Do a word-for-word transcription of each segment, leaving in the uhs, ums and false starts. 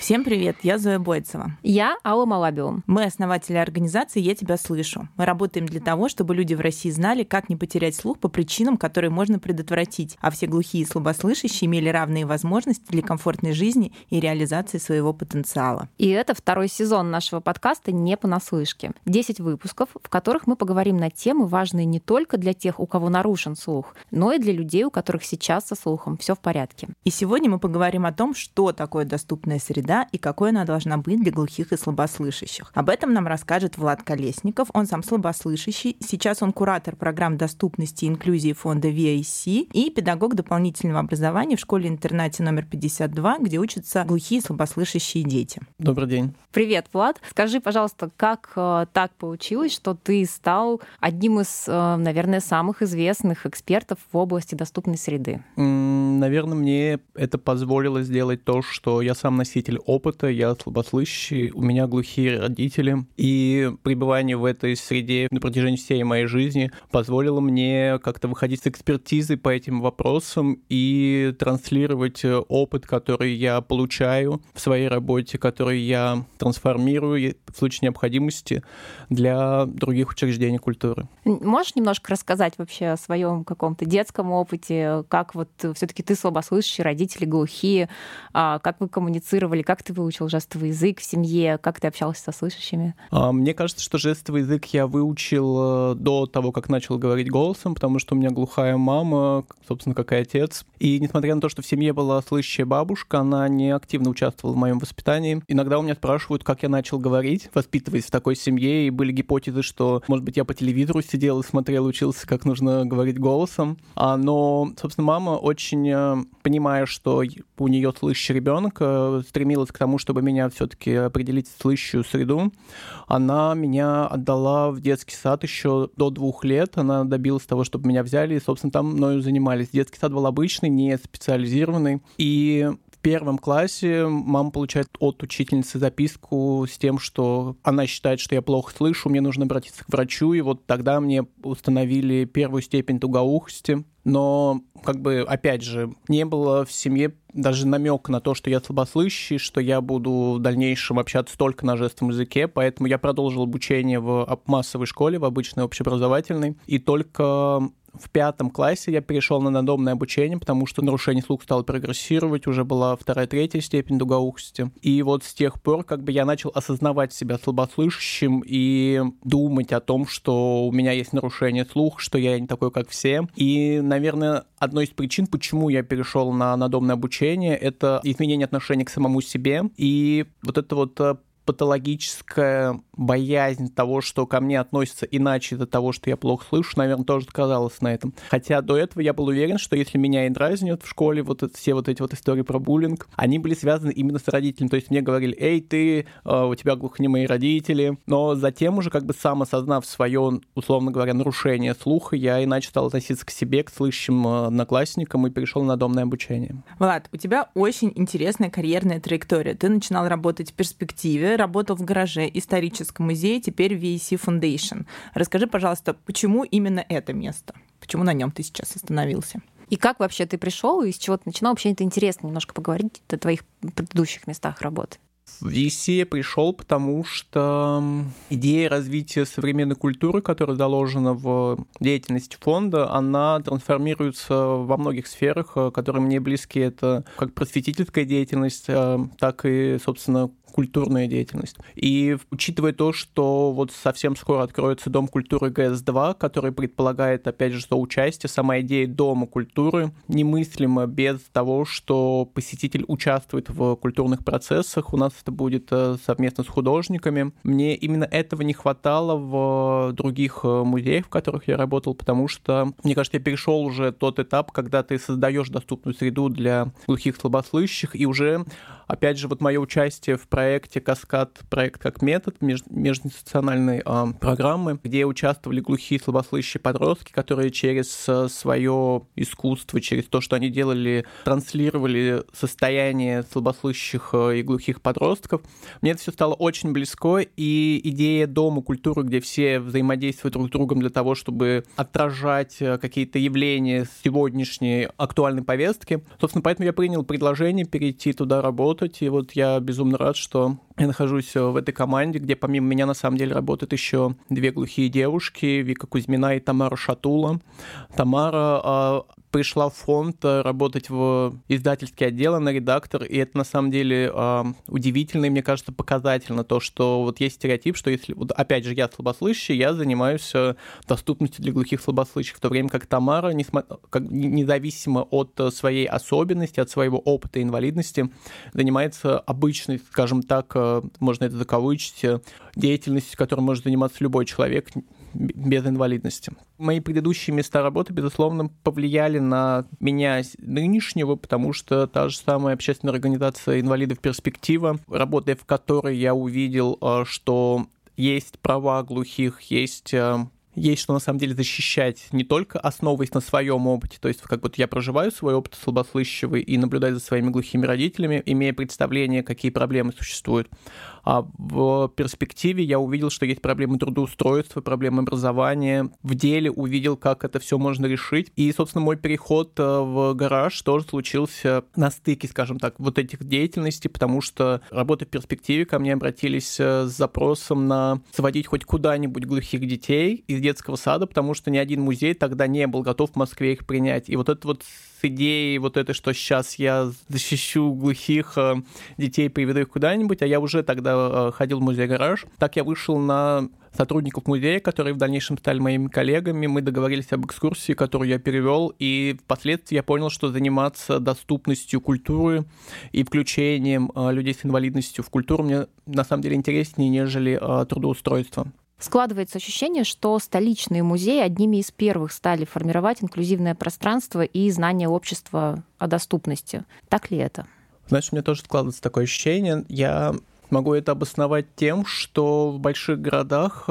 Всем привет, я Зоя Бойцева. Я Алла Малабиум. Мы основатели организации «Я тебя слышу». Мы работаем для того, чтобы люди в России знали, как не потерять слух по причинам, которые можно предотвратить, а все глухие и слабослышащие имели равные возможности для комфортной жизни и реализации своего потенциала. И это второй сезон нашего подкаста «Не понаслышке». Десять выпусков, в которых мы поговорим на темы, важные не только для тех, у кого нарушен слух, но и для людей, у которых сейчас со слухом все в порядке. И сегодня мы поговорим о том, что такое доступная среда и какой она должна быть для глухих и слабослышащих. Об этом нам расскажет Влад Колесников. Он сам слабослышащий. Сейчас он куратор программ доступности и инклюзии фонда ви эй си и педагог дополнительного образования в школе-интернате номер пятьдесят два, где учатся глухие и слабослышащие дети. Добрый день. Привет, Влад. Скажи, пожалуйста, как э, так получилось, что ты стал одним из, э, наверное, самых известных экспертов в области доступной среды? Mm, наверное, мне это позволило сделать то, что я сам носитель опыта, я слабослышащий, у меня глухие родители, и пребывание в этой среде на протяжении всей моей жизни позволило мне как-то выходить с экспертизой по этим вопросам и транслировать опыт, который я получаю в своей работе, который я трансформирую в случае необходимости для других учреждений культуры. Можешь немножко рассказать вообще о своем каком-то детском опыте, как вот все-таки ты слабослышащий, родители глухие, как вы коммуницировали, как ты выучил жестовый язык в семье, как ты общался со слышащими? Мне кажется, что жестовый язык я выучил до того, как начал говорить голосом, потому что у меня глухая мама, собственно, как и отец. И несмотря на то, что в семье была слышащая бабушка, она не активно участвовала в моем воспитании. Иногда у меня спрашивают, как я начал говорить, воспитываясь в такой семье, и были гипотезы, что, может быть, я по телевизору сидел и смотрел, учился, как нужно говорить голосом. Но, собственно, мама очень, понимая, что у нее слышащий ребенок, стремилась к тому, чтобы меня все-таки определить в слышащую среду. Она меня отдала в детский сад еще до двух лет. Она добилась того, чтобы меня взяли, и, собственно, там мною занимались. Детский сад был обычный, не специализированный. И в первом классе мама получает от учительницы записку с тем, что она считает, что я плохо слышу, мне нужно обратиться к врачу, и вот тогда мне установили первую степень тугоухости. Но, как бы, опять же, не было в семье даже намека на то, что я слабослышащий, что я буду в дальнейшем общаться только на жестовом языке, поэтому я продолжил обучение в массовой школе, в обычной общеобразовательной, и только в пятом классе я перешел на надомное обучение, потому что нарушение слуха стало прогрессировать, уже была вторая, третья степень тугоухости. И вот с тех пор как бы я начал осознавать себя слабослышащим и думать о том, что у меня есть нарушение слуха, что я не такой, как все. И, наверное, одной из причин, почему я перешел на надомное обучение, это изменение отношения к самому себе и вот это вот патологическая боязнь того, что ко мне относятся иначе из-за того, что я плохо слышу, наверное, тоже сказалось на этом. Хотя до этого я был уверен, что если меня и дразнят в школе, вот это, все вот эти вот истории про буллинг, они были связаны именно с родителями. То есть мне говорили: эй, ты, у тебя глухонемые родители. Но затем уже как бы сам осознав свое, условно говоря, нарушение слуха, я иначе стал относиться к себе, к слышащим одноклассникам и перешел на надомное обучение. Влад, у тебя очень интересная карьерная траектория. Ты начинал работать в перспективе, работал в гараже, историческом музее, теперь ви эй си Foundation. Расскажи, пожалуйста, почему именно это место? Почему на нем ты сейчас остановился? И как вообще ты пришел и с чего ты начинал? Вообще это интересно немножко поговорить о твоих предыдущих местах работы. В ви эй си я пришел, потому что идея развития современной культуры, которая заложена в деятельности фонда, она трансформируется во многих сферах, которые мне близки. Это как просветительская деятельность, так и, собственно, культурная деятельность. И учитывая то, что вот совсем скоро откроется Дом культуры гэ эс два, который предполагает, опять же, соучастие, сама идея Дома культуры немыслима без того, что посетитель участвует в культурных процессах. У нас это будет совместно с художниками. Мне именно этого не хватало в других музеях, в которых я работал, потому что, мне кажется, я перешел уже тот этап, когда ты создаешь доступную среду для глухих слабослышащих, и уже, опять же, вот мое участие в проекте проекте «Каскад», проект как метод межинституциональной э, программы, где участвовали глухие слабослышащие подростки, которые через э, свое искусство, через то, что они делали, транслировали состояние слабослышащих э, и глухих подростков. Мне это все стало очень близко, и идея Дома культуры, где все взаимодействуют друг с другом для того, чтобы отражать э, какие-то явления сегодняшней актуальной повестки. Собственно, поэтому я принял предложение перейти туда работать, работать. И вот я безумно рад, что я нахожусь в этой команде, где помимо меня на самом деле работают еще две глухие девушки, Вика Кузьмина и Тамара Шатула. Тамара пришла в фонд работать в издательский отдел, она редактор, и это на самом деле э, удивительно и, мне кажется, показательно то, что вот есть стереотип, что если, вот опять же, я слабослышащий, я занимаюсь доступностью для глухих слабослышащих, в то время как Тамара, несмотря, как, независимо от своей особенности, от своего опыта инвалидности, занимается обычной, скажем так, можно это закавычить, деятельностью, которой может заниматься любой человек без инвалидности. Мои предыдущие места работы, безусловно, повлияли на меня нынешнего, потому что та же самая общественная организация «Инвалидов. Перспектива», работая в которой я увидел, что есть права глухих, есть... Есть что на самом деле защищать, не только основываясь на своем опыте, то есть как будто я проживаю свой опыт слабослышащего и наблюдаю за своими глухими родителями, имея представление, какие проблемы существуют. А в перспективе я увидел, что есть проблемы трудоустройства, проблемы образования. В деле увидел, как это все можно решить. И, собственно, мой переход в гараж тоже случился на стыке, скажем так, вот этих деятельностей, потому что, работая в перспективе, ко мне обратились с запросом на сводить хоть куда-нибудь глухих детей из детского сада, потому что ни один музей тогда не был готов в Москве их принять. И вот это вот с идеей вот это, что сейчас я защищу глухих детей, приведу их куда-нибудь, а я уже тогда ходил в музей «Гараж». Так я вышел на сотрудников музея, которые в дальнейшем стали моими коллегами. Мы договорились об экскурсии, которую я перевел, и впоследствии я понял, что заниматься доступностью культуры и включением людей с инвалидностью в культуру мне на самом деле интереснее, нежели трудоустройство. Складывается ощущение, что столичные музеи одними из первых стали формировать инклюзивное пространство и знание общества о доступности. Так ли это? Знаешь, у меня тоже складывается такое ощущение. Я могу это обосновать тем, что в больших городах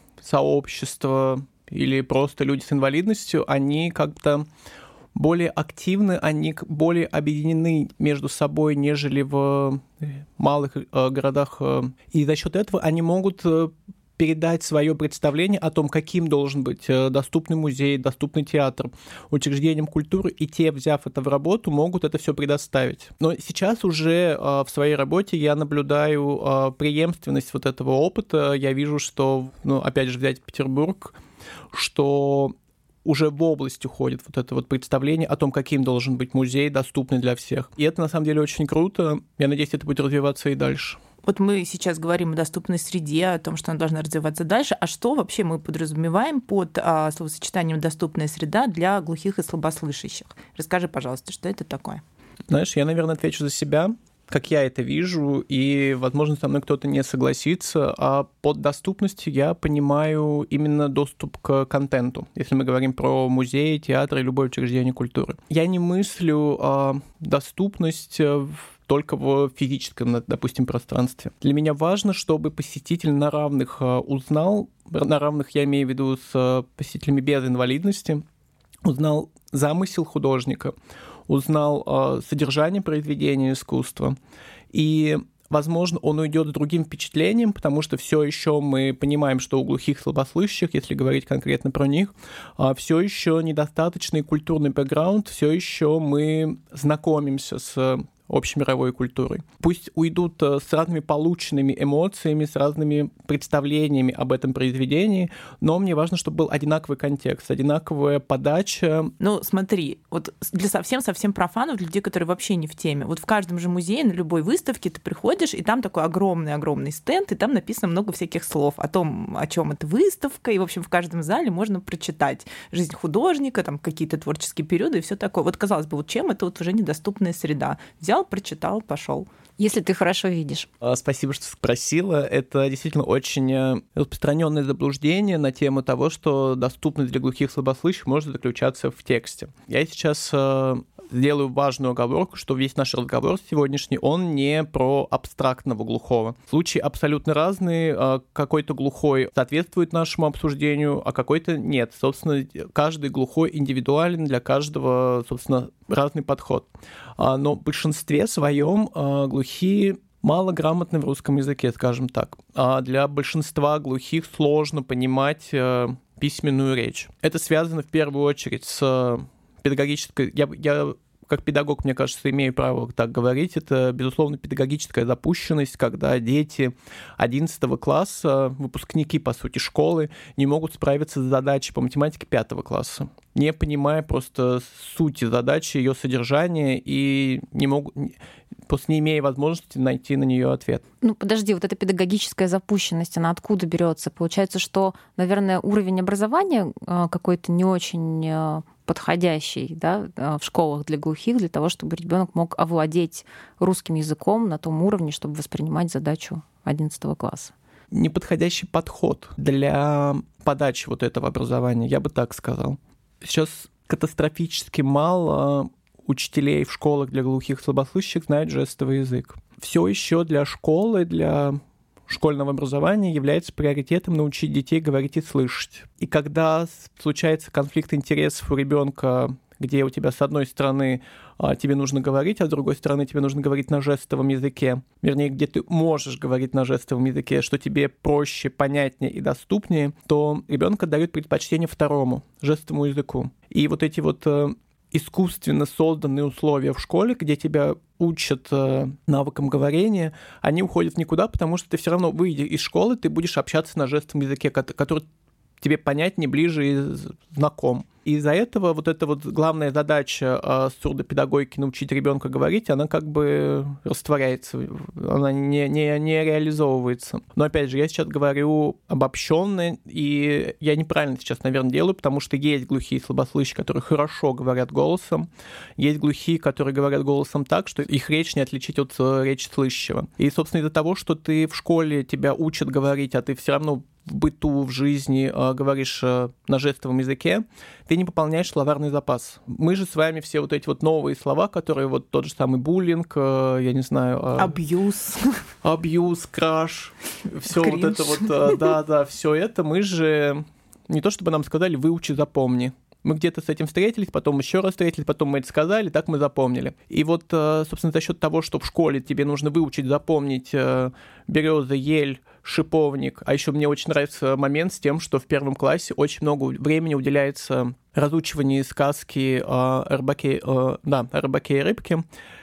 сообщества или просто люди с инвалидностью, они как-то более активны, они более объединены между собой, нежели в малых городах. И за счет этого они могут передать свое представление о том, каким должен быть доступный музей, доступный театр, учреждением культуры, и те, взяв это в работу, могут это все предоставить. Но сейчас уже в своей работе я наблюдаю преемственность вот этого опыта. Я вижу, что, ну, опять же, взять Петербург, что уже в область уходит вот это вот представление о том, каким должен быть музей, доступный для всех. И это, на самом деле, очень круто. Я надеюсь, это будет развиваться и дальше. Вот мы сейчас говорим о доступной среде, о том, что она должна развиваться дальше. А что вообще мы подразумеваем под а, словосочетанием «доступная среда» для глухих и слабослышащих? Расскажи, пожалуйста, что это такое? Знаешь, я, наверное, отвечу за себя, как я это вижу, и, возможно, со мной кто-то не согласится, а под доступностью я понимаю именно доступ к контенту, если мы говорим про музеи, театры и любое учреждение культуры. Я не мыслю а, доступность в только в физическом, допустим, пространстве. Для меня важно, чтобы посетитель на равных узнал, на равных я имею в виду с посетителями без инвалидности, узнал замысел художника, узнал содержание произведения искусства, и, возможно, он уйдет с другим впечатлением, потому что все еще мы понимаем, что у глухих слабослышащих, если говорить конкретно про них, все еще недостаточный культурный бэкграунд, все еще мы знакомимся с общемировой культурой. Пусть уйдут с разными полученными эмоциями, с разными представлениями об этом произведении, но мне важно, чтобы был одинаковый контекст, одинаковая подача. Ну, смотри, вот для совсем-совсем профанов, для людей, которые вообще не в теме, вот в каждом же музее, на любой выставке ты приходишь, и там такой огромный-огромный стенд, и там написано много всяких слов о том, о чем эта выставка, и, в общем, в каждом зале можно прочитать жизнь художника, там какие-то творческие периоды и все такое. Вот, казалось бы, вот чем это вот уже недоступная среда? Взял, прочитал, пошел. Если ты хорошо видишь. Спасибо, что спросила. Это действительно очень распространенное заблуждение на тему того, что доступность для глухих слабослышащих может заключаться в тексте. Я сейчас сделаю важную оговорку, что весь наш разговор сегодняшний, он не про абстрактного глухого. Случаи абсолютно разные. Какой-то глухой соответствует нашему обсуждению, а какой-то нет. Собственно, каждый глухой индивидуален, для каждого, собственно, разный подход. Но в большинстве своем глухие малограмотны в русском языке, скажем так. А для большинства глухих сложно понимать письменную речь. Это связано в первую очередь с педагогической... Я, я как педагог, мне кажется, имею право так говорить, это, безусловно, педагогическая запущенность, когда дети одиннадцатого класса, выпускники, по сути, школы, не могут справиться с задачей по математике пятого класса, не понимая просто сути задачи, ее содержания, и не могут, просто не имея возможности найти на нее ответ. Ну, подожди, вот эта педагогическая запущенность, она откуда берется? Получается, что, наверное, уровень образования какой-то не очень подходящий, да, в школах для глухих, для того, чтобы ребенок мог овладеть русским языком на том уровне, чтобы воспринимать задачу одиннадцатого класса. Неподходящий подход для подачи вот этого образования, я бы так сказал. Сейчас катастрофически мало учителей в школах для глухих и слабослышащих знают жестовый язык. Все еще для школы, для школьного образования является приоритетом научить детей говорить и слышать. И когда случается конфликт интересов у ребенка, где у тебя с одной стороны тебе нужно говорить, а с другой стороны тебе нужно говорить на жестовом языке, вернее, где ты можешь говорить на жестовом языке, что тебе проще, понятнее и доступнее, то ребенок отдает предпочтение второму, жестовому языку. И вот эти вот искусственно созданные условия в школе, где тебя учат э, навыкам говорения, они уходят в никуда, потому что ты все равно, выйдя из школы, ты будешь общаться на жестовом языке, который тебе понятнее, ближе и знаком. И из-за этого вот эта вот главная задача э, сурдопедагогики научить ребенка говорить, она как бы растворяется, она не, не, не реализовывается. Но опять же, я сейчас говорю обобщенно, и я неправильно сейчас, наверное, делаю, потому что есть глухие и слабослышащие, которые хорошо говорят голосом, есть глухие, которые говорят голосом так, что их речь не отличить от речи слышащего. И, собственно, из-за того, что ты в школе тебя учат говорить, а ты все равно в быту, в жизни э, говоришь э, на жестовом языке, ты не пополняешь словарный запас. Мы же с вами все вот эти вот новые слова, которые вот тот же самый буллинг, э, я не знаю... Э, абьюз. Абьюз, краш, все вот это вот, э, да-да, все это мы же... Не то чтобы нам сказали, выучи, запомни. Мы где-то с этим встретились, потом еще раз встретились, потом мы это сказали, так мы запомнили. И вот, собственно, за счет того, что в школе тебе нужно выучить, запомнить береза, ель, шиповник, а еще мне очень нравится момент с тем, что в первом классе очень много времени уделяется разучиванию сказки о рыбаке, да, о рыбаке и рыбке,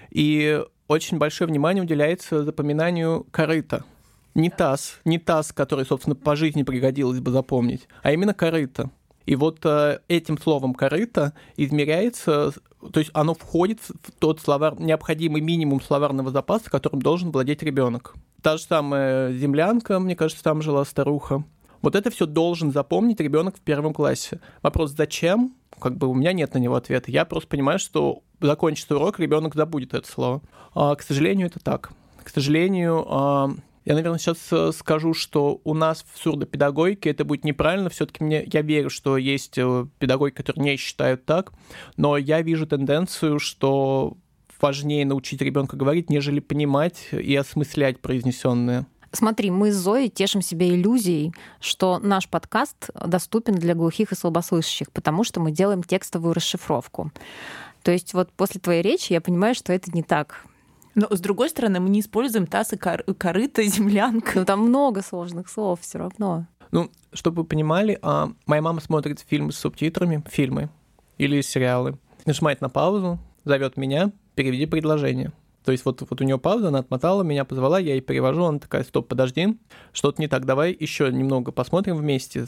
и очень большое внимание уделяется запоминанию корыта. Не таз, не таз, который, собственно, по жизни пригодилось бы запомнить, а именно корыто. И вот э, этим словом «корыто» измеряется, то есть оно входит в тот словар, необходимый минимум словарного запаса, которым должен владеть ребенок. Та же самая землянка, мне кажется, там жила старуха. Вот это все должен запомнить ребенок в первом классе. Вопрос «зачем?» Как бы у меня нет на него ответа. Я просто понимаю, что закончится урок, ребенок забудет это слово. А, к сожалению, это так. К сожалению... А, Я, наверное, сейчас скажу, что у нас в сурдопедагогике это будет неправильно. Все-таки мне, я верю, что есть педагоги, которые не считают так, но я вижу тенденцию, что важнее научить ребенка говорить, нежели понимать и осмыслять произнесенное. Смотри, мы с Зоей тешим себе иллюзией, что наш подкаст доступен для глухих и слабослышащих, потому что мы делаем текстовую расшифровку. То есть вот после твоей речи я понимаю, что это не так. Но, с другой стороны, мы не используем таз и кор- корыто, землянка. Но там много сложных слов все равно. Ну, чтобы вы понимали, моя мама смотрит фильмы с субтитрами, фильмы или сериалы, нажимает на паузу, зовет меня, переведи предложение. То есть вот, вот у нее пауза, она отмотала, меня позвала, я ей перевожу, она такая, стоп, подожди, что-то не так, давай еще немного посмотрим вместе,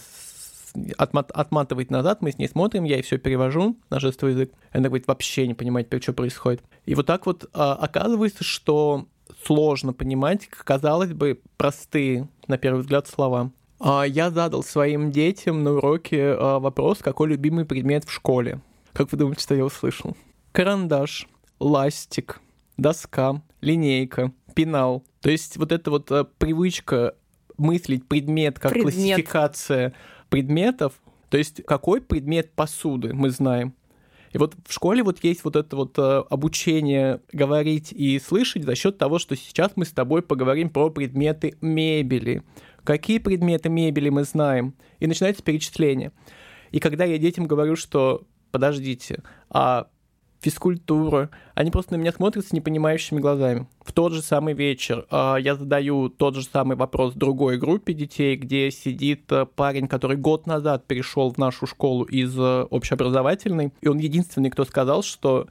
Отмат, отматывает назад, мы с ней смотрим, я ей все перевожу на жестовый язык. Она говорит, вообще не понимает, что происходит. И вот так вот а, оказывается, что сложно понимать, казалось бы, простые, на первый взгляд, слова. А, я задал своим детям на уроке а, вопрос, какой любимый предмет в школе. Как вы думаете, что я услышал? Карандаш, ластик, доска, линейка, пенал. То есть вот эта вот а, привычка мыслить предмет как предмет. Классификация предметов, то есть какой предмет посуды мы знаем. И вот в школе вот есть вот это вот обучение говорить и слышать за счет того, что сейчас мы с тобой поговорим про предметы мебели. Какие предметы мебели мы знаем? И начинается перечисление. И когда я детям говорю, что подождите, а физкультура, они просто на меня смотрят с непонимающими глазами. В тот же самый вечер э, я задаю тот же самый вопрос другой группе детей, где сидит э, парень, который год назад перешел в нашу школу из э, общеобразовательной, и он единственный, кто сказал, что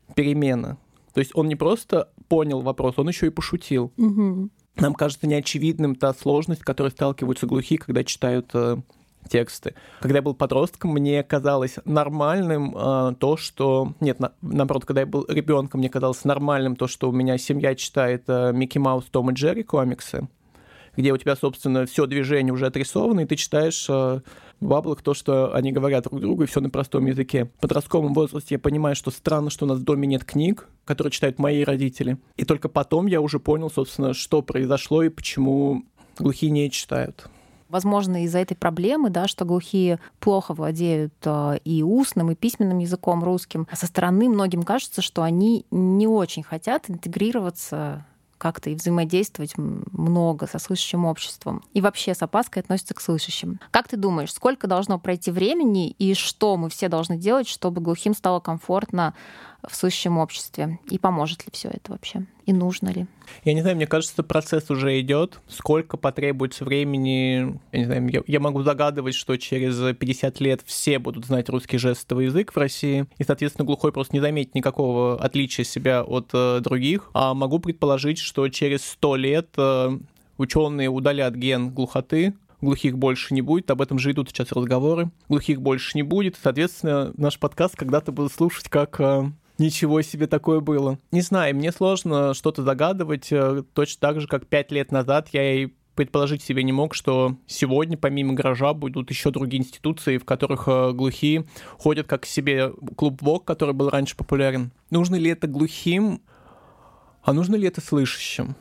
перемена. То есть он не просто понял вопрос, он еще и пошутил. Угу. Нам кажется неочевидным та сложность, с которой сталкиваются глухие, когда читают э, тексты. Когда я был подростком, мне казалось нормальным э, то, что... Нет, на, наоборот, когда я был ребенком, мне казалось нормальным то, что у меня семья читает э, Микки Маус, Том и Джерри комиксы, где у тебя, собственно, все движение уже отрисовано, и ты читаешь э, в баблах то, что они говорят друг другу, и все на простом языке. В подростковом возрасте я понимаю, что странно, что у нас в доме нет книг, которые читают мои родители. И только потом я уже понял, собственно, что произошло и почему глухие не читают. Возможно, из-за этой проблемы, да, что глухие плохо владеют э, и устным, и письменным языком русским, со стороны многим кажется, что они не очень хотят интегрироваться как-то и взаимодействовать много со слышащим обществом. И вообще с опаской относятся к слышащим. Как ты думаешь, сколько должно пройти времени и что мы все должны делать, чтобы глухим стало комфортно в слышащем обществе? И поможет ли все это вообще? И нужно ли? Я не знаю, мне кажется, процесс уже идет. Сколько потребуется времени, я не знаю, я, я могу загадывать, что через пятьдесят лет все будут знать русский жестовый язык в России, и, соответственно, глухой просто не заметит никакого отличия себя от э, других. А могу предположить, что через сто лет э, ученые удалят ген глухоты, глухих больше не будет, об этом же идут сейчас разговоры. Глухих больше не будет, соответственно, наш подкаст когда-то будут слушать как... Э, Ничего себе такое было. Не знаю, мне сложно что-то загадывать, точно так же, как пять лет назад я и предположить себе не мог, что сегодня, помимо гаража, будут еще другие институции, в которых глухие ходят как к себе клуб ВОК, который был раньше популярен. Нужно ли это глухим, а нужно ли это слышащим?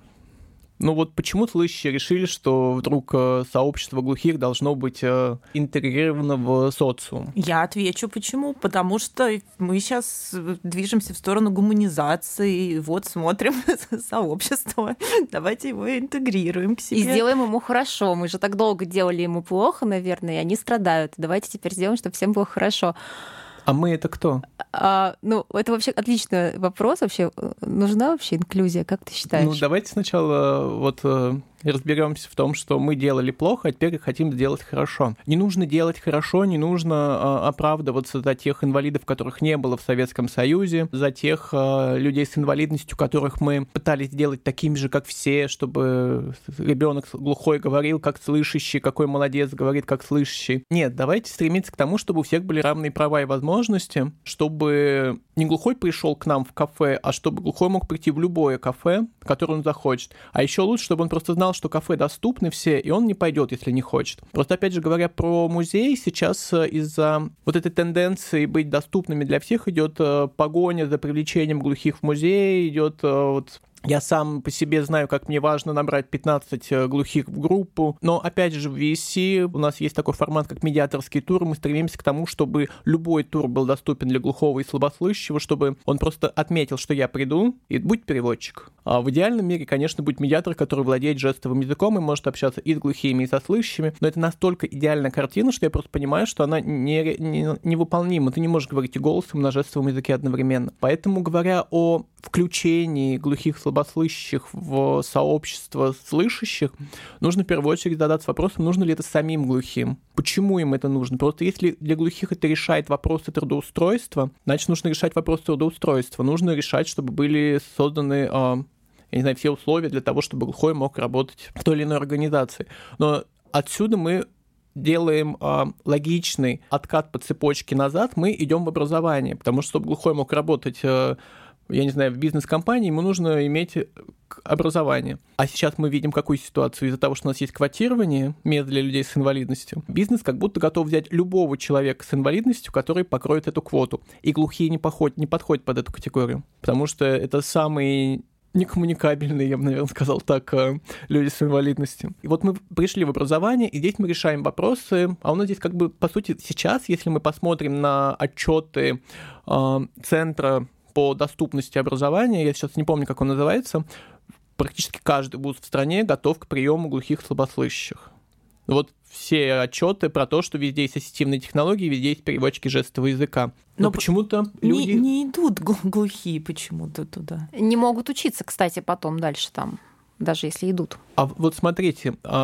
Ну вот почему слышащие решили, что вдруг сообщество глухих должно быть интегрировано в социум? Я отвечу, почему. Потому что мы сейчас движемся в сторону гуманизации. Вот смотрим сообщество. Давайте его интегрируем к себе. И сделаем ему хорошо. Мы же так долго делали ему плохо, наверное, и они страдают. Давайте теперь сделаем, чтобы всем было хорошо. А мы это кто? А, ну, это вообще отличный вопрос. Вообще, нужна вообще инклюзия, как ты считаешь? Ну, давайте сначала вот разберемся в том, что мы делали плохо, а теперь хотим сделать хорошо. Не нужно делать хорошо, не нужно оправдываться за тех инвалидов, которых не было в Советском Союзе, за тех людей с инвалидностью, которых мы пытались сделать такими же, как все, чтобы ребенок глухой говорил, как слышащий, какой молодец говорит, как слышащий. Нет, давайте стремиться к тому, чтобы у всех были равные права и возможности, чтобы не глухой пришел к нам в кафе, а чтобы глухой мог прийти в любое кафе, в которое он захочет. А еще лучше, чтобы он просто знал, что кафе доступны все, и он не пойдет, если не хочет. Просто, опять же, говоря про музей, сейчас из-за вот этой тенденции быть доступными для всех идет погоня за привлечением глухих в музей, идет вот... Я сам по себе знаю, как мне важно набрать пятнадцать глухих в группу, но, опять же, в ви эс си у нас есть такой формат, как медиаторский тур, мы стремимся к тому, чтобы любой тур был доступен для глухого и слабослышащего, чтобы он просто отметил, что я приду, и будь переводчик. А в идеальном мире, конечно, будет медиатор, который владеет жестовым языком и может общаться и с глухими, и со слышащими, но это настолько идеальная картина, что я просто понимаю, что она не, не, невыполнима. Ты не можешь говорить и голосом, и на жестовом языке одновременно. Поэтому, говоря о включении глухих, слабослышащих в сообщество слышащих, нужно в первую очередь задаться вопросом, нужно ли это самим глухим. Почему им это нужно? Просто если для глухих это решает вопросы трудоустройства, значит, нужно решать вопросы трудоустройства. Нужно решать, чтобы были созданы, я не знаю, все условия для того, чтобы глухой мог работать в той или иной организации. Но отсюда мы делаем э, логичный откат по цепочке назад, мы идем в образование, потому что, чтобы глухой мог работать э, я не знаю, в бизнес-компании, ему нужно иметь образование. А сейчас мы видим какую ситуацию. Из-за того, что у нас есть квотирование мест для людей с инвалидностью, бизнес как будто готов взять любого человека с инвалидностью, который покроет эту квоту. И глухие не, походят, не подходят под эту категорию, потому что это самые некоммуникабельные, я бы, наверное, сказал так, люди с инвалидностью. И вот мы пришли в образование, и здесь мы решаем вопросы. А у нас здесь как бы, по сути, сейчас, если мы посмотрим на отчеты э, Центра по доступности образования, я сейчас не помню, как он называется, практически каждый вуз в стране готов к приему глухих и слабослышащих. Вот все отчеты про то, что везде есть ассистивные технологии, везде есть переводчики жестового языка. Но, Но почему-то люди... Не, не идут глухие почему-то туда. Не могут учиться, кстати, потом дальше там, даже если идут. А вот смотрите,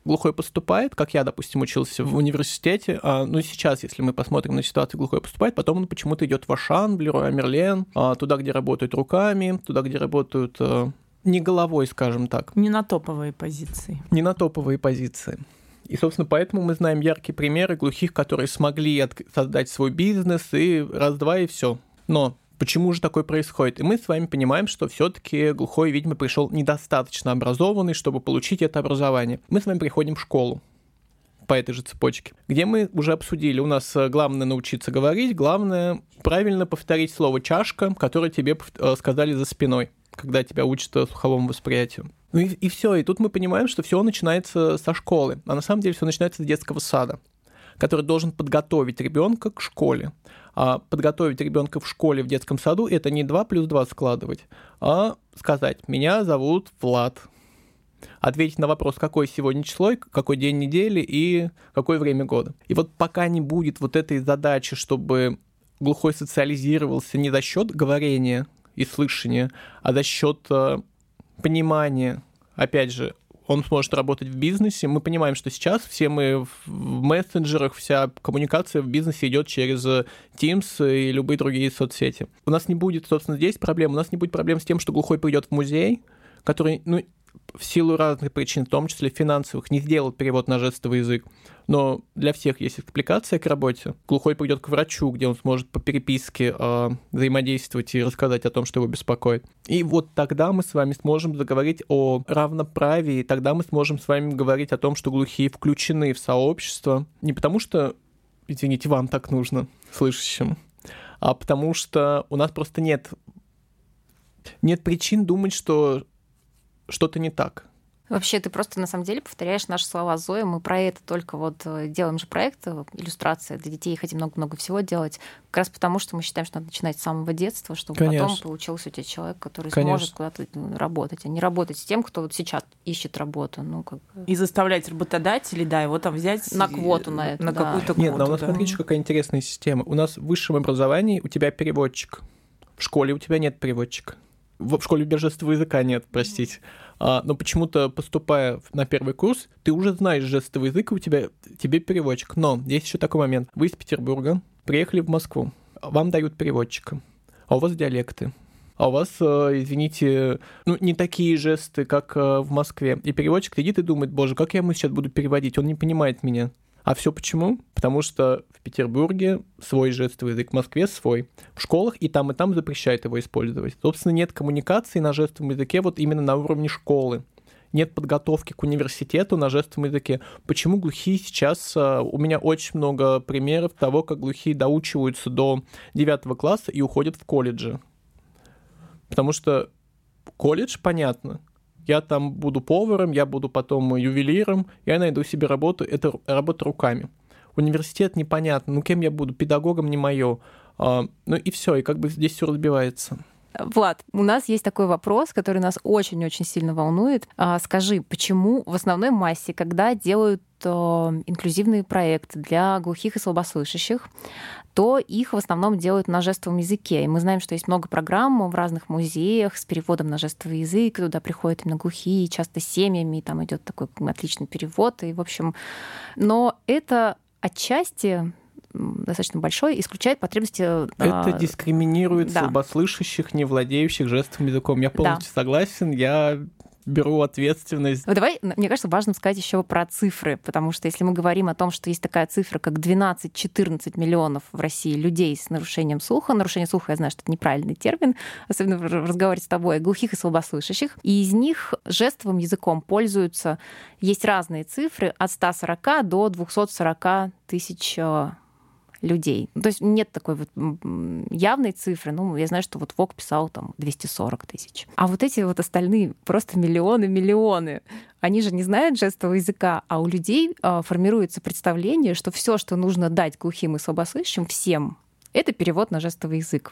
глухой поступает, как я, допустим, учился в университете, а, ну, сейчас, если мы посмотрим на ситуацию, глухой поступает, потом он почему-то идет в Ашан, в Леруа Мерлен, а, туда, где работают руками, туда, где работают а, не головой, скажем так. Не на топовые позиции. Не на топовые позиции. И, собственно, поэтому мы знаем яркие примеры глухих, которые смогли от- создать свой бизнес, и раз-два, и все. Но почему же такое происходит? И мы с вами понимаем, что все-таки глухой, видимо, пришел недостаточно образованный, чтобы получить это образование. Мы с вами приходим в школу по этой же цепочке, где мы уже обсудили. У нас главное научиться говорить, главное правильно повторить слово «чашка», которое тебе сказали за спиной, когда тебя учат слуховому восприятию. Ну и, и все. И тут мы понимаем, что все начинается со школы. А на самом деле все начинается с детского сада, который должен подготовить ребенка к школе. А подготовить ребенка в школе, в детском саду, это не два плюс два складывать, а сказать: «Меня зовут Влад». Ответить на вопрос, какое сегодня число, какой день недели и какое время года. И вот пока не будет вот этой задачи, чтобы глухой социализировался не за счет говорения и слышания, а за счет э, понимания, опять же, он сможет работать в бизнесе. Мы понимаем, что сейчас все мы в мессенджерах, вся коммуникация в бизнесе идет через Teams и любые другие соцсети. У нас не будет, собственно, здесь проблем. У нас не будет проблем с тем, что глухой придет в музей, который, ну, в силу разных причин, в том числе финансовых, не сделал перевод на жестовый язык. Но для всех есть экспликация к работе. Глухой придет к врачу, где он сможет по переписке э, взаимодействовать и рассказать о том, что его беспокоит. И вот тогда мы с вами сможем заговорить о равноправии, тогда мы сможем с вами говорить о том, что глухие включены в сообщество. Не потому что, извините, вам так нужно, слышащим, а потому что у нас просто нет, нет причин думать, что что-то не так. Вообще, ты просто на самом деле повторяешь наши слова Зои. Мы про это только вот делаем же проект, иллюстрация для детей, хотим много-много всего делать, как раз потому, что мы считаем, что надо начинать с самого детства, чтобы Конечно. Потом получился у тебя человек, который Конечно. Сможет куда-то работать, а не работать с тем, кто вот сейчас ищет работу. Ну, как... И заставлять работодателей, да, его там взять на квоту на это. На да. какую-то квоту. Нет, но у нас, да. смотрите, какая интересная система. У нас в высшем образовании у тебя переводчик. В школе у тебя нет переводчика. В школе без жестового языка нет, простите. А, но почему-то, поступая на первый курс, ты уже знаешь жестовый язык, и у тебя тебе переводчик. Но есть еще такой момент. Вы из Петербурга приехали в Москву, вам дают переводчика, а у вас диалекты. А у вас, извините, ну, не такие жесты, как в Москве. И переводчик сидит и думает: боже, как я ему сейчас буду переводить? Он не понимает меня. А все почему? Потому что в Петербурге свой жестовый язык, в Москве свой. В школах и там, и там запрещают его использовать. Собственно, нет коммуникации на жестовом языке вот именно на уровне школы. Нет подготовки к университету на жестовом языке. Почему глухие сейчас... У меня очень много примеров того, как глухие доучиваются до девятого класса и уходят в колледжи. Потому что колледж, понятно, я там буду поваром, я буду потом ювелиром, я найду себе работу, это работа руками. Университет непонятно, ну кем я буду, педагогом не моё. А, ну и все, и как бы здесь все разбивается. Влад, у нас есть такой вопрос, который нас очень-очень сильно волнует. А, скажи, почему в основной массе, когда делают а, инклюзивные проекты для глухих и слабослышащих, то их в основном делают на жестовом языке. И мы знаем, что есть много программ в разных музеях с переводом на жестовый язык, туда приходят именно глухие, часто семьями, и там идет такой отличный перевод. И, в общем, но это отчасти достаточно большой, исключает потребности... Это дискриминирует да. слабослышащих, не владеющих жестовым языком. Я полностью да. согласен, я беру ответственность. Давай, мне кажется, важно сказать еще про цифры, потому что если мы говорим о том, что есть такая цифра, как двенадцать-четырнадцать миллионов в России людей с нарушением слуха, нарушение слуха, я знаю, что это неправильный термин, особенно в разговоре с тобой, глухих и слабослышащих, и из них жестовым языком пользуются, есть разные цифры, от ста сорока до двухсот сорока тысяч людей. То есть нет такой вот явной цифры. Ну, я знаю, что вот ВОК писал там двести сорок тысяч. А вот эти вот остальные просто миллионы-миллионы, они же не знают жестового языка, а у людей а, формируется представление, что все, что нужно дать глухим и слабослышащим, всем, это перевод на жестовый язык.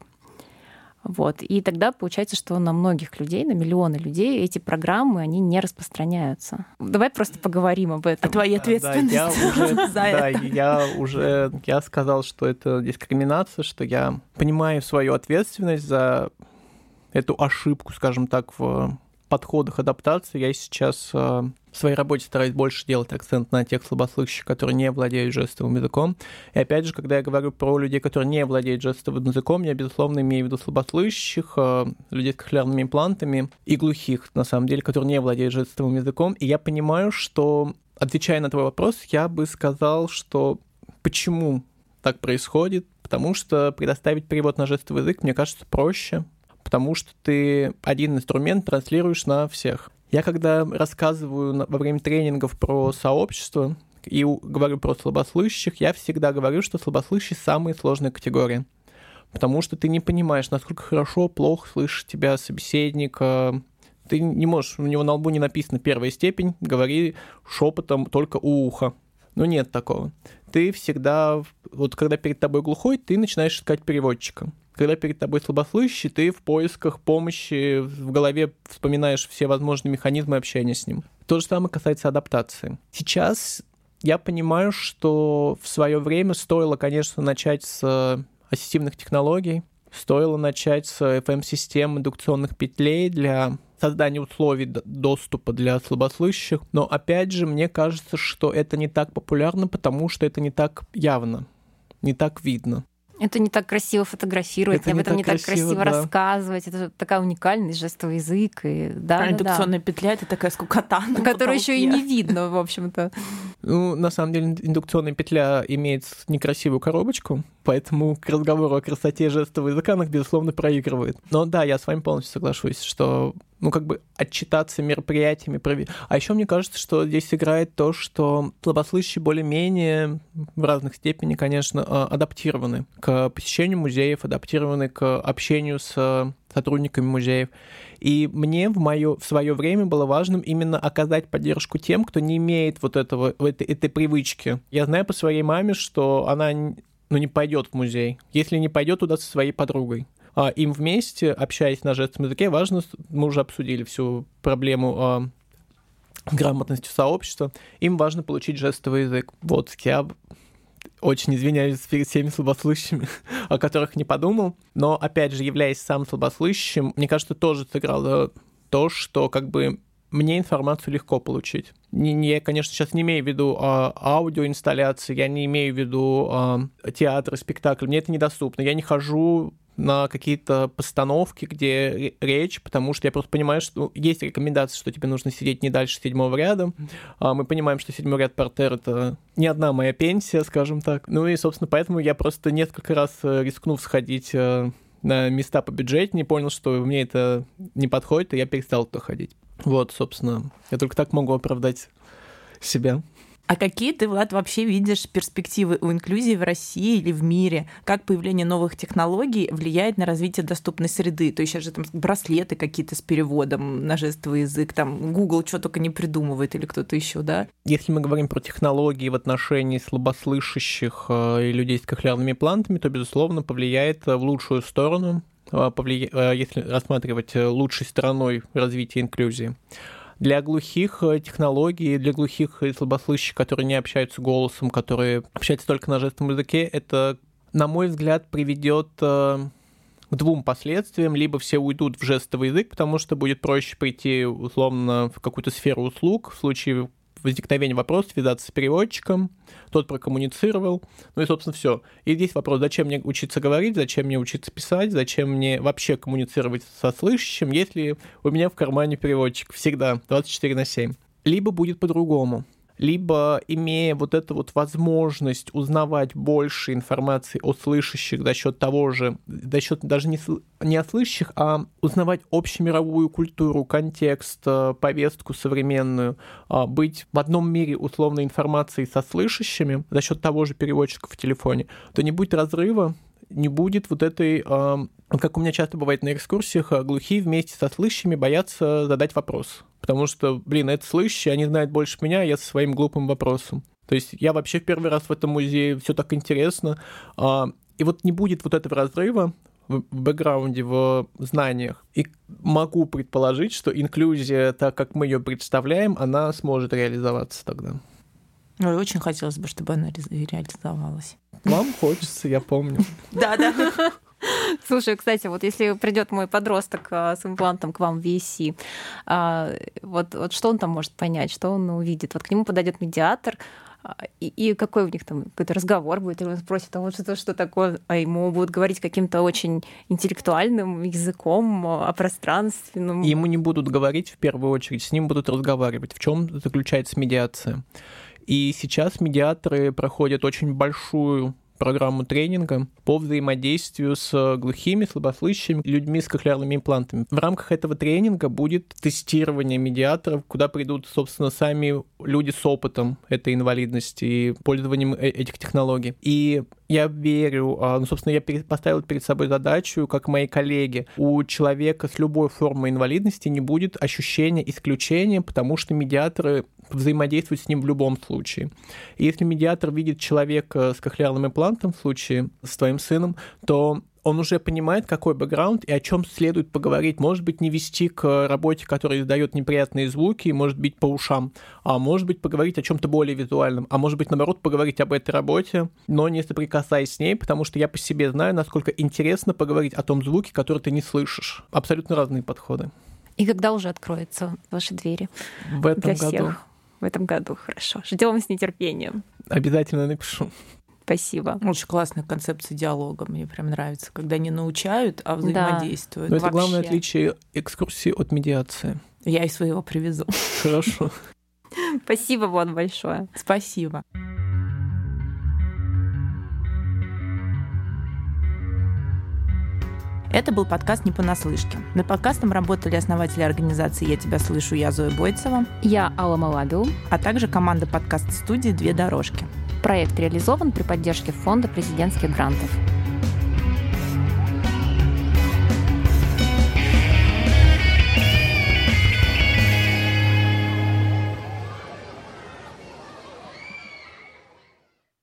Вот. И тогда получается, что на многих людей, на миллионы людей эти программы, они не распространяются. Давай просто поговорим об этом. О твоей ответственности. Да, я уже, да, я уже я сказал, что это дискриминация, что я понимаю свою ответственность за эту ошибку, скажем так, в подходах адаптации. Я сейчас в своей работе стараюсь больше делать акцент на тех слабослышащих, которые не владеют жестовым языком. И опять же, когда я говорю про людей, которые не владеют жестовым языком, я, безусловно, имею в виду слабослышащих, людей с кохлеарными имплантами и глухих, на самом деле, которые не владеют жестовым языком. И я понимаю, что, отвечая на твой вопрос, я бы сказал, что почему так происходит, потому что предоставить перевод на жестовый язык, мне кажется, проще, потому что ты один инструмент транслируешь на всех. Я когда рассказываю во время тренингов про сообщество и говорю про слабослышащих, я всегда говорю, что слабослышащие — самая сложная категория, потому что ты не понимаешь, насколько хорошо, плохо слышит тебя собеседник. Ты не можешь, у него на лбу не написано «первая степень», говори шепотом только у уха. Ну, нет такого. Ты всегда, вот когда перед тобой глухой, ты начинаешь искать переводчика. Когда перед тобой слабослышащий, ты в поисках помощи, в голове вспоминаешь все возможные механизмы общения с ним. То же самое касается адаптации. Сейчас я понимаю, что в свое время стоило, конечно, начать с ассистивных технологий, стоило начать с эф эм-систем индукционных петлей для создания условий доступа для слабослышащих. Но, опять же, мне кажется, что это не так популярно, потому что это не так явно, не так видно. Это не так красиво фотографировать, это об этом не так красиво, красиво да. рассказывать. Это такая уникальность, жестовый язык. И, да, а да, индукционная да. петля — это такая скукота. Которую еще и не видно, в общем-то. Ну, на самом деле, индукционная петля имеет некрасивую коробочку, поэтому к разговору о красоте жестового языка она, безусловно, проигрывает. Но да, я с вами полностью соглашусь, что ну, как бы отчитаться мероприятиями. А еще мне кажется, что здесь играет то, что слабослышащие более-менее в разных степени, конечно, адаптированы к посещению музеев, адаптированы к общению с сотрудниками музеев. И мне в, моё, в свое время было важным именно оказать поддержку тем, кто не имеет вот этого, этой, этой привычки. Я знаю по своей маме, что она ну, не пойдет в музей, если не пойдет туда со своей подругой. Им вместе, общаясь на жестовом языке, важно, мы уже обсудили всю проблему грамотности сообщества, им важно получить жестовый язык. Вот, я очень извиняюсь перед всеми слабослышащими, о которых не подумал, но, опять же, являясь сам слабослышащим, мне кажется, тоже сыграло то, что как бы мне информацию легко получить. Я, конечно, сейчас не имею в виду а, аудиоинсталляции, я не имею в виду а, театр, спектакль, мне это недоступно. Я не хожу на какие-то постановки, где речь, потому что я просто понимаю, что ну, есть рекомендация, что тебе нужно сидеть не дальше седьмого ряда. А мы понимаем, что седьмой ряд партер — это не одна моя пенсия, скажем так. Ну и, собственно, поэтому я просто несколько раз рискнув сходить на места побюджетнее, понял, что мне это не подходит, и я перестал туда ходить. Вот, собственно, я только так могу оправдать себя. А какие ты, Влад, вообще видишь перспективы у инклюзии в России или в мире? Как появление новых технологий влияет на развитие доступной среды? То есть сейчас же там браслеты какие-то с переводом на жестовый язык, там Google что только не придумывает или кто-то еще, да? Если мы говорим про технологии в отношении слабослышащих и людей с кохлеарными имплантами, то, безусловно, повлияет в лучшую сторону, повлия... если рассматривать лучшей стороной развития инклюзии. Для глухих технологий, для глухих и слабослышащих, которые не общаются голосом, которые общаются только на жестовом языке, это, на мой взгляд, приведет к двум последствиям. Либо все уйдут в жестовый язык, потому что будет проще прийти, условно, в какую-то сферу услуг, в случае возникновения вопроса связаться с переводчиком, тот прокоммуницировал, ну и, собственно, все. И здесь вопрос, зачем мне учиться говорить, зачем мне учиться писать, зачем мне вообще коммуницировать со слышащим, если у меня в кармане переводчик всегда двадцать четыре на семь. Либо будет по-другому. Либо, имея вот эту вот возможность узнавать больше информации о слышащих за счет того же, за счет даже не, не о слышащих, а узнавать общемировую культуру, контекст, повестку современную, быть в одном мире условной информации со слышащими за счет того же переводчика в телефоне, то не будет разрыва, не будет вот этой, как у меня часто бывает на экскурсиях, глухие вместе со слышащими боятся задать вопрос. Потому что, блин, это слышащие, они знают больше меня, а я со своим глупым вопросом. То есть я вообще в первый раз в этом музее, все так интересно. И вот не будет вот этого разрыва в бэкграунде, в знаниях. И могу предположить, что инклюзия, так как мы ее представляем, она сможет реализоваться тогда. Ой, очень хотелось бы, чтобы она реализовалась. Вам хочется, я помню. Да-да. Слушай, кстати, вот если придет мой подросток с имплантом к вам в ви эс си, вот, вот что он там может понять, что он увидит? Вот к нему подойдет медиатор, И, и какой у них там какой-то разговор будет, или он спросит, а вот что, что такое, а ему будут говорить каким-то очень интеллектуальным языком, о пространственном. Ему не будут говорить в первую очередь, с ним будут разговаривать. В чем заключается медиация? И сейчас медиаторы проходят очень большую программу тренинга по взаимодействию с глухими, слабослышащими людьми с кохлеарными имплантами. В рамках этого тренинга будет тестирование медиаторов, куда придут, собственно, сами люди с опытом этой инвалидности и пользованием этих технологий. И я верю, ну, собственно, я поставил перед собой задачу, как мои коллеги, у человека с любой формой инвалидности не будет ощущения исключения, потому что медиаторы взаимодействуют с ним в любом случае. И если медиатор видит человека с кохлеарным имплантом, в случае с твоим сыном, то он уже понимает, какой бэкграунд и о чем следует поговорить. Может быть, не вести к работе, которая издает неприятные звуки, может быть, по ушам, а может быть, поговорить о чем-то более визуальном, а может быть, наоборот, поговорить об этой работе, но не соприкасаясь с ней, потому что я по себе знаю, насколько интересно поговорить о том звуке, который ты не слышишь. Абсолютно разные подходы. И когда уже откроются ваши двери? В этом для году. Всех? В этом году, хорошо. Ждем с нетерпением. Обязательно напишу. Спасибо. Очень классная концепция диалога. Мне прям нравится, когда не научают, а взаимодействуют. Да. Но это главное отличие экскурсии от медиации. Я и своего привезу. Хорошо. Спасибо вам большое. Спасибо. Это был подкаст «Не понаслышке». Над подкастом работали основатели организации «Я тебя слышу», я Зоя Бойцева. Я Алла Малабил. А также команда подкаст-студии «Две дорожки». Проект реализован при поддержке Фонда президентских грантов.